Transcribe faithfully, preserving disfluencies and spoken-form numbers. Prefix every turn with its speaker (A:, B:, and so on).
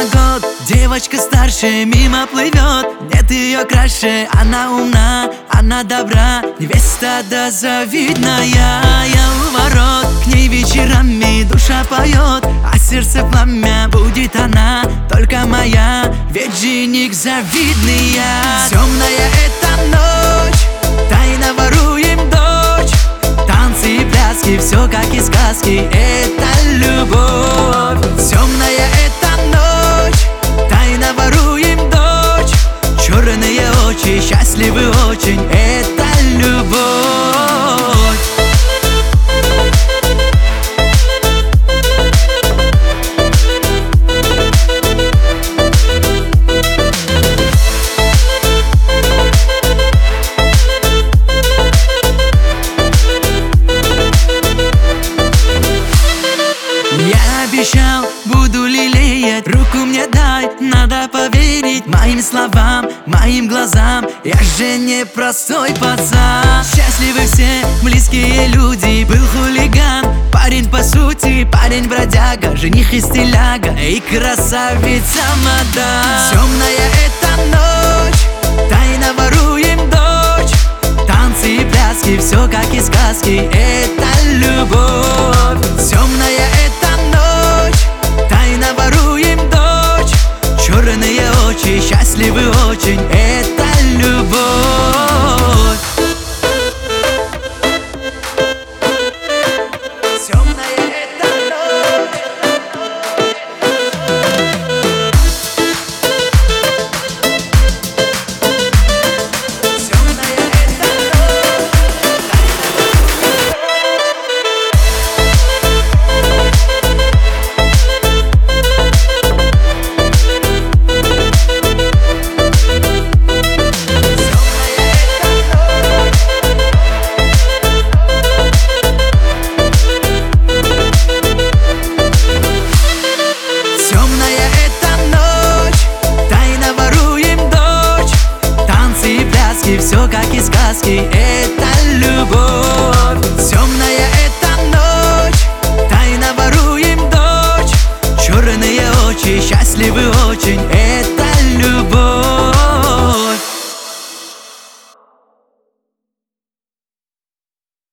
A: год, девочка старше мимо плывет. Нет ее краше, она умна, она добра, невеста да завидная. Я у ворот, к ней вечерами душа поет, а сердце пламя будет она, только моя, ведь жених завидный я. Темная эта ночь, тайно воруем дочь, танцы и пляски, все как из сказки, это любовь. Темная эта ночь, тайно воруем дочь, черные очи, счастливы очень, это любовь. Я обещал, буду лелеять, руку мне дай, надо поверить моим словам, моим глазам. Я же не простой пацан. Счастливы все близкие люди, был хулиган, парень по сути, парень бродяга, жених и стиляга и красавица мадам. Темная эта ночь, тайна вору